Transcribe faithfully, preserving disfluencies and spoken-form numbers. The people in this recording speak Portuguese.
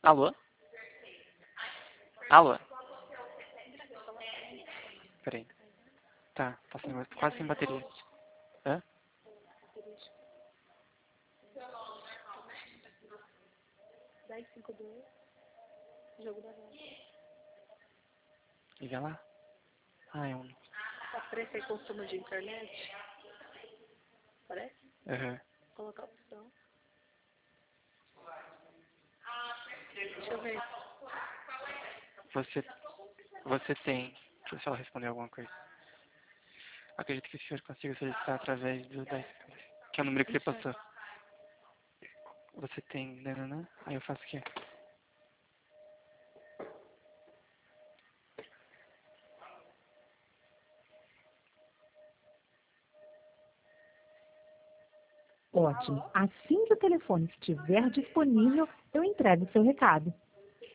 Alô? Alô? Peraí. Tá, tá sem, quase sem bateria. Hã? dez cinquenta e dois, jogo da volta. Liga lá. Ah, é um... Aparece aí consumo de internet? Parece? Aham. Colocar a opção. Deixa eu ver. Você... Você tem... Deixa eu ver se ela respondeu alguma coisa. Acredito que o senhor consiga solicitar através do... Da... Que é o número que ele passou. Você tem... Nananã. Aí eu faço o quê? Ótimo. Assim que o telefone estiver disponível, eu entrego o seu recado.